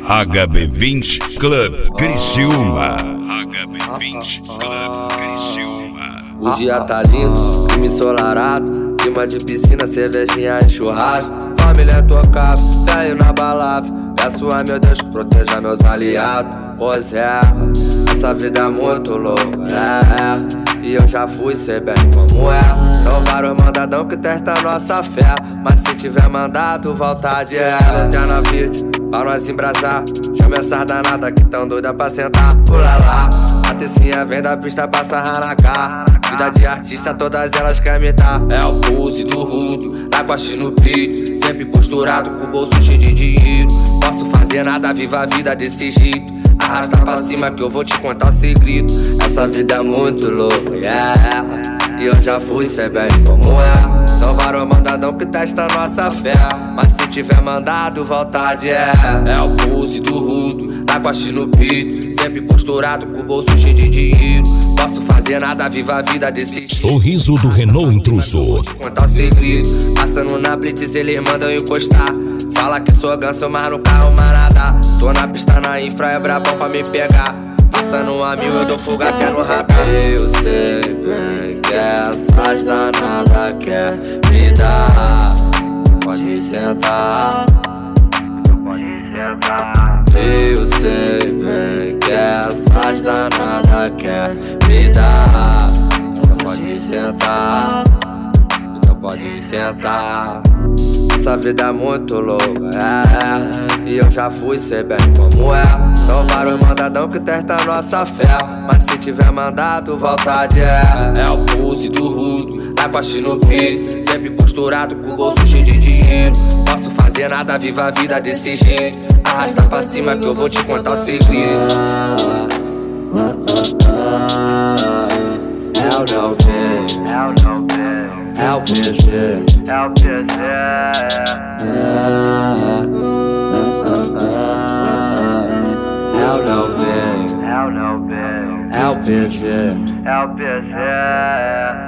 HB20 Club Criciúma. HB20 Club Criciúma. O dia tá lindo, clima ensolarado, clima de piscina, cervejinha e churrasco. Família tocava, velho na balada. Peço a meu Deus que proteja meus aliados. Pois é, essa vida é muito louca, e eu já fui, sei bem como é. São vários mandadão que testam nossa fé, mas se tiver mandado, vontade é. Lanterna verde, pra nós embrasar. Chama essas danadas que tão doida pra sentar. Pula lá, a tecinha vem da pista pra sarrar na cara. Vida de artista, todas elas querem me dar. É o pulse do rudo, água no peito, sempre posturado com o bolso cheio de dinheiro. Posso fazer nada, viva a vida desse jeito. Arrasta pra cima que eu vou te contar o segredo. Essa vida é muito louca, e eu já fui, sei bem como é. São vários mandadão que testam nossa fé, mas se tiver mandado, vontade é. É o pulse do rudo, água no peito, sempre posturado com o bolso cheio de dinheiro. Posso fazer nada, viva a vida desse Sorriso do Renault Intruso. vou te contar o segredo. Passando na blitz, eles mandam encostar. Fala que sou ganso, mas no carro manada. Tô na pista, na infra, é brabão pra me pegar. Passando a 1000, eu dou fuga até no radar. Eu sei bem que essas danadas quer me dar. Pode sentar, pode sentar. Eu sei bem que essas danadas quer me dar. Pode sentar, pode sentar. Essa vida é muito louca, e eu já fui, sei bem como é. São vários mandadão que testam nossa fé, mas se tiver mandado, vontade é. É o pulse do rudo, água no peito, sempre posturado com o bolso cheio de dinheiro. Posso fazer nada, viva a vida desse jeito. Arrasta pra cima que eu vou te contar o segredo. É o não tem, é o PG, é o PG. É o não bem, é o PG, é o PG.